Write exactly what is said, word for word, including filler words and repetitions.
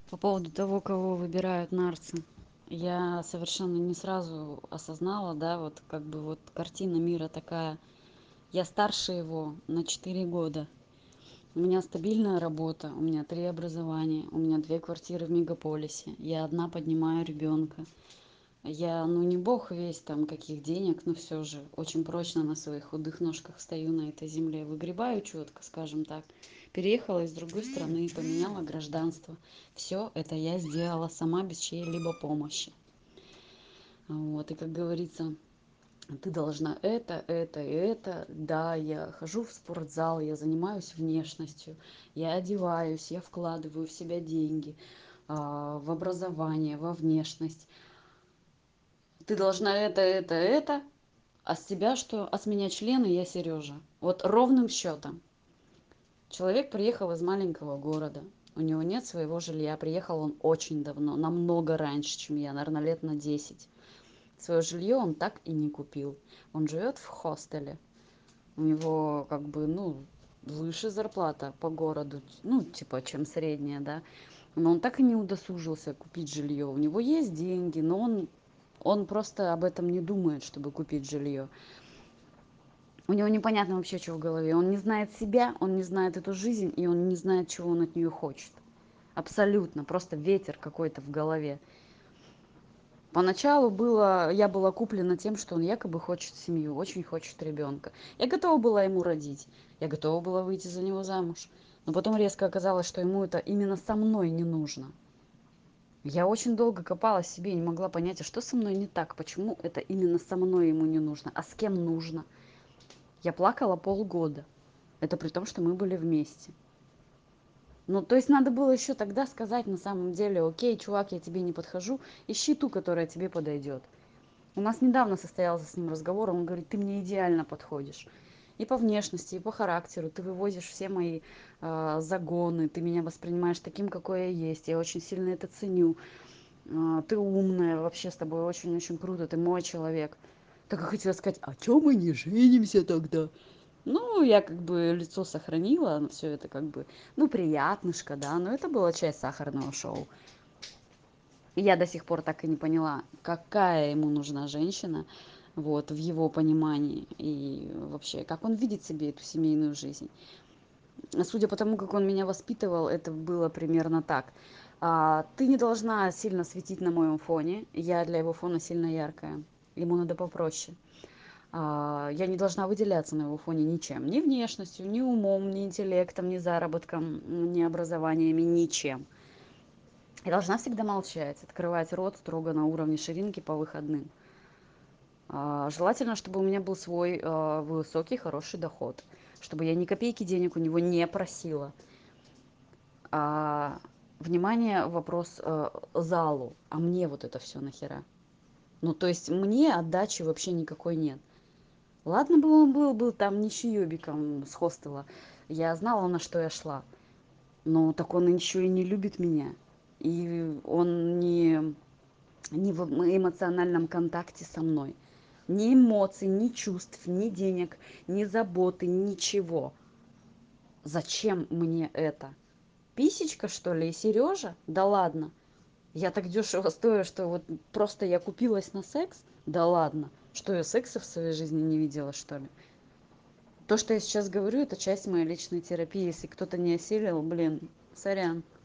По поводу того, кого выбирают нарцы. Я совершенно не сразу осознала, да, вот как бы вот картина мира такая. Я старше его на четыре года. У меня стабильная работа, у меня три образования, у меня две квартиры в мегаполисе. Я одна поднимаю ребенка. Я, ну, не бог весь там каких денег, но все же очень прочно на своих худых ножках стою на этой земле. Выгребаю четко, скажем так. Переехала из другой страны, поменяла гражданство. Все это я сделала сама без чьей-либо помощи. Вот, и как говорится, ты должна это, это и это. Да, я хожу в спортзал, я занимаюсь внешностью, я одеваюсь, я вкладываю в себя деньги, а, в образование, во внешность. Ты должна это, это, это, а с тебя что? А с меня члены, я Сережа. Вот ровным счетом. Человек приехал из маленького города. У него нет своего жилья. Приехал он очень давно, намного раньше, чем я, наверное, лет на десять. Свое жилье он так и не купил. Он живет в хостеле. У него как бы, ну, выше зарплата по городу, ну, типа, чем средняя, да. Но он так и не удосужился купить жилье. У него есть деньги, но он, он просто об этом не думает, чтобы купить жилье. У него непонятно вообще, что в голове. Он не знает себя, он не знает эту жизнь, и он не знает, чего он от нее хочет. Абсолютно. Просто ветер какой-то в голове. Поначалу было, я была куплена тем, что он якобы хочет семью, очень хочет ребенка. Я готова была ему родить, я готова была выйти за него замуж. Но потом резко оказалось, что ему это именно со мной не нужно. Я очень долго копалась в себе и не могла понять, а что со мной не так, почему это именно со мной ему не нужно, а с кем нужно. Я плакала полгода. Это при том, что мы были вместе. Ну, то есть надо было еще тогда сказать на самом деле, окей, чувак, я тебе не подхожу, ищи ту, которая тебе подойдет. У нас недавно состоялся с ним разговор, он говорит, ты мне идеально подходишь. И по внешности, и по характеру. Ты вывозишь все мои э, загоны, ты меня воспринимаешь таким, какой я есть. Я очень сильно это ценю. Э, ты умная, вообще с тобой очень-очень круто, ты мой человек. Так и хотела сказать, а чё мы не женимся тогда? Ну, я как бы лицо сохранила, все это как бы, ну, приятнышко, да, но это была часть сахарного шоу. И я до сих пор так и не поняла, какая ему нужна женщина, вот, в его понимании, и вообще, как он видит себе эту семейную жизнь. Судя по тому, как он меня воспитывал, это было примерно так. А, ты не должна сильно светить на моем фоне, я для его фона сильно яркая, ему надо попроще. А, я не должна выделяться на его фоне ничем, ни внешностью, ни умом, ни интеллектом, ни заработком, ни образованиями, ничем. Я должна всегда молчать, открывать рот строго на уровне ширинки по выходным. А, желательно, чтобы у меня был свой а, высокий, хороший доход, чтобы я ни копейки денег у него не просила. А, внимание, вопрос а, залу, а мне вот это все нахера? Ну, то есть мне отдачи вообще никакой нет. Ладно бы он был, был там нищеёбиком с хостела. Я знала, на что я шла. Но так он еще и не любит меня. И он не, не в эмоциональном контакте со мной. Ни эмоций, ни чувств, ни денег, ни заботы, ничего. Зачем мне это? Писечка, что ли, и Сережа? Да ладно. Я так дешево стою, что вот просто я купилась на секс? Да ладно. Что я секса в своей жизни не видела, что ли? То, что я сейчас говорю, это часть моей личной терапии. Если кто-то не осилил, блин, сорян.